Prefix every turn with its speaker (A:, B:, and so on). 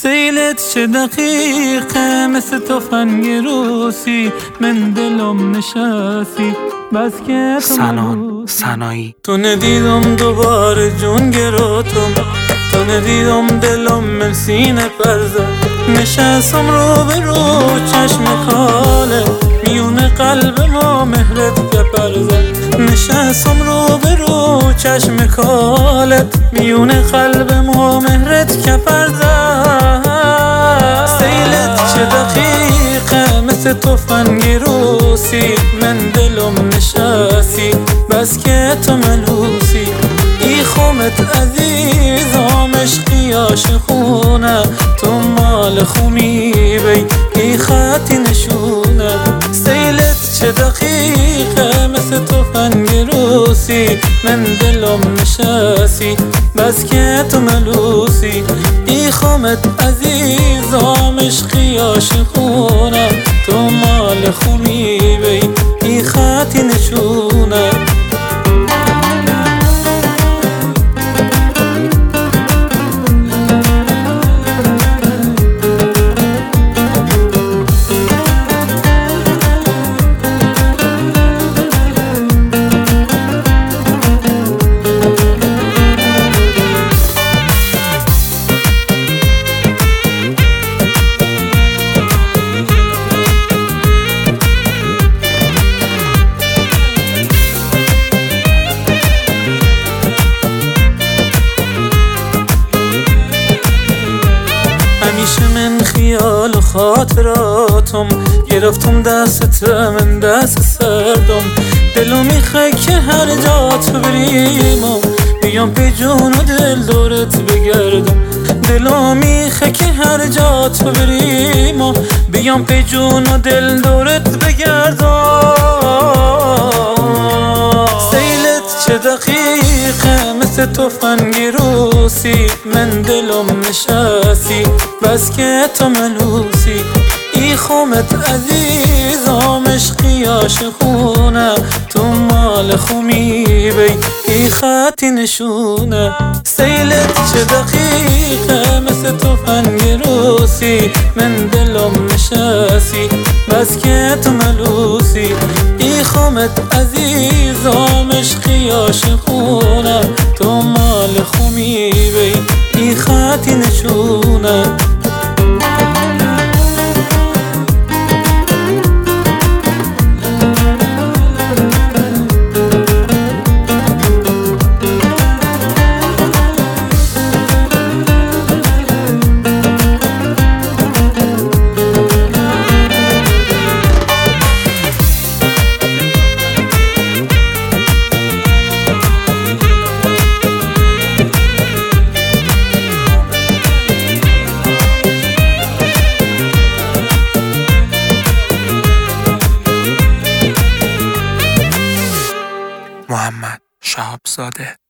A: سیلت چه دقیقه مثل تفنگ روسی، من دلم نشستی بس که
B: سنان سنایی
A: تو ندیدم دوباره جون گراتم، تو ندیدم دلم من سینه پرزه، نشستم رو به رو چشم کاله میون قلب ما مهرت که پرزه، نشستم رو به رو چشم کالت میون قلب ما مهرت که پرزه. سیلت چه دقیقه مثل تفنگ روسی، من دلم نشستی بس که تو ملوسی، ای خومت عزیزم عشقی عاشقونه، تو مال خومی بی ای خطی نشونه. سیلت چه دقیقه مثل تفنگ روسی، من دلم نشستی بس که تو ملوسی، ای خومت عزیزم عشقی عاشقونه، تو مال خومی بی ای خطی نشونه. همیشه من خیال و خاطراتم، گرفتم دستت من دست سردم، دلو میخوای که هر جا تو بریم و بیام به جون و دل دورت بگردم، دلو میخوای که هر جا تو بریم و بیام به جون و دل دورت بگردم. سیلت چه دقیقه مثل تفنگ روسی، من دلم نشستی بس که تو ملوسی، ای خومت عزیزم عشقی عاشقونه، تو مال خومی بی ای خطی نشونه. سیلت چه دقیقه مثل تفنگ روسی، من دلم نشستی بس که تو ملوسی، ای خومت عزیزم عشقی عاشقونه، تو مال خومی بی ای خطی نشونه.
B: محمد شهابزاده.